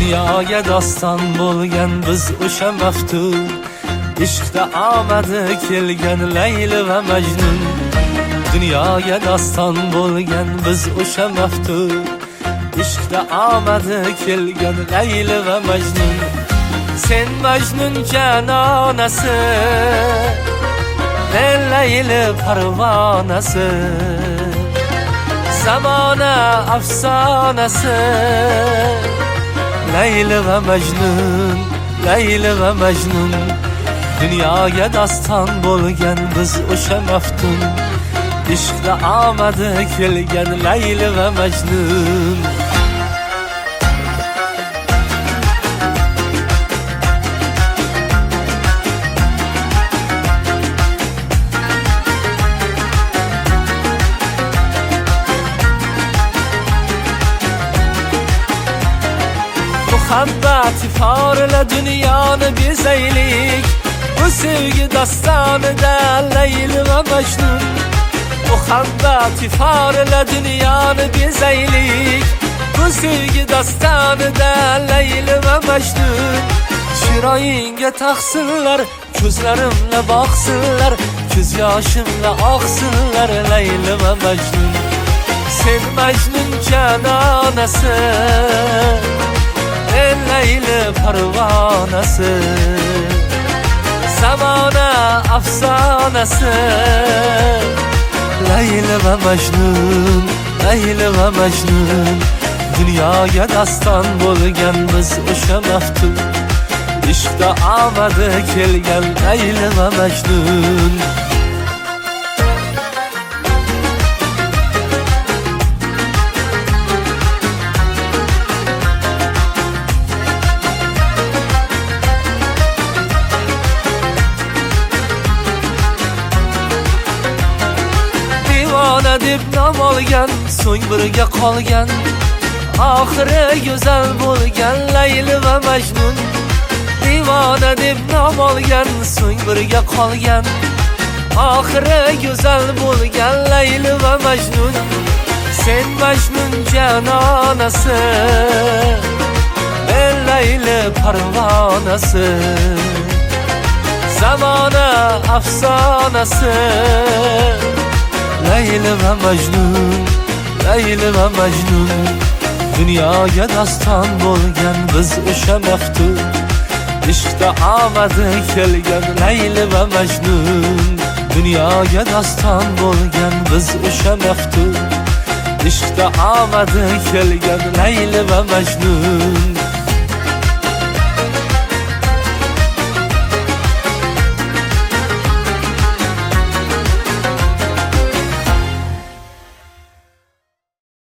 Dunyoga doston bo'lgan biz o'sha maftun, ishqda omadi kelgan Layli va Majnun. Dunyoga doston bo'lgan biz o'sha maftun, ishqda omadi kelgan Layli va Majnun. Sen Majnun canonasi, men Layli parvonasi, zamona afsonasi. Layli va Majnun, Layli va Majnun. Dunyoga doston bo'lgan biz o'sha maftun, ishqda omadi kelgan Layli va Majnun. Muhabbati forla dunyoni bezaylik, bu sevgi dostonida Layli va Majnun. Muhabbati forla dunyoni bezaylik, bu sevgi dostonida Layli va Majnun. Chiroyingga taqsinlar, ko'zlarimla boqsinlar, ko'z yoshimla oqsinlar Layli va Majnun. Sen Majnun canonasi, men Layli parvonasi, zamona afsonasi. Layli va Majnun, Layli va Majnun. Dunyoga doston bo'lgan biz o'sha maftun, ishqda omadi kelgan Layli va Majnun. Deb nom olgan, so'ng birga qolgan, oxiri go'zal bo'lgan Layli va Majnun. Divona deb nom olgan, so'ng birga qolgan, oxiri go'zal bo'lgan Layli va Majnun. Sen Majnun canonasi, men Layli parvonasi, zamona afsonasi. Layli va Majnun, Layli va Majnun. Dunyoga doston bo'lgan biz o'sha maftun, ishqda omadi kelgan Layli va Majnun. Dunyoga doston bo'lgan biz o'sha maftun, ishqda omadi kelgan Layli va Majnun.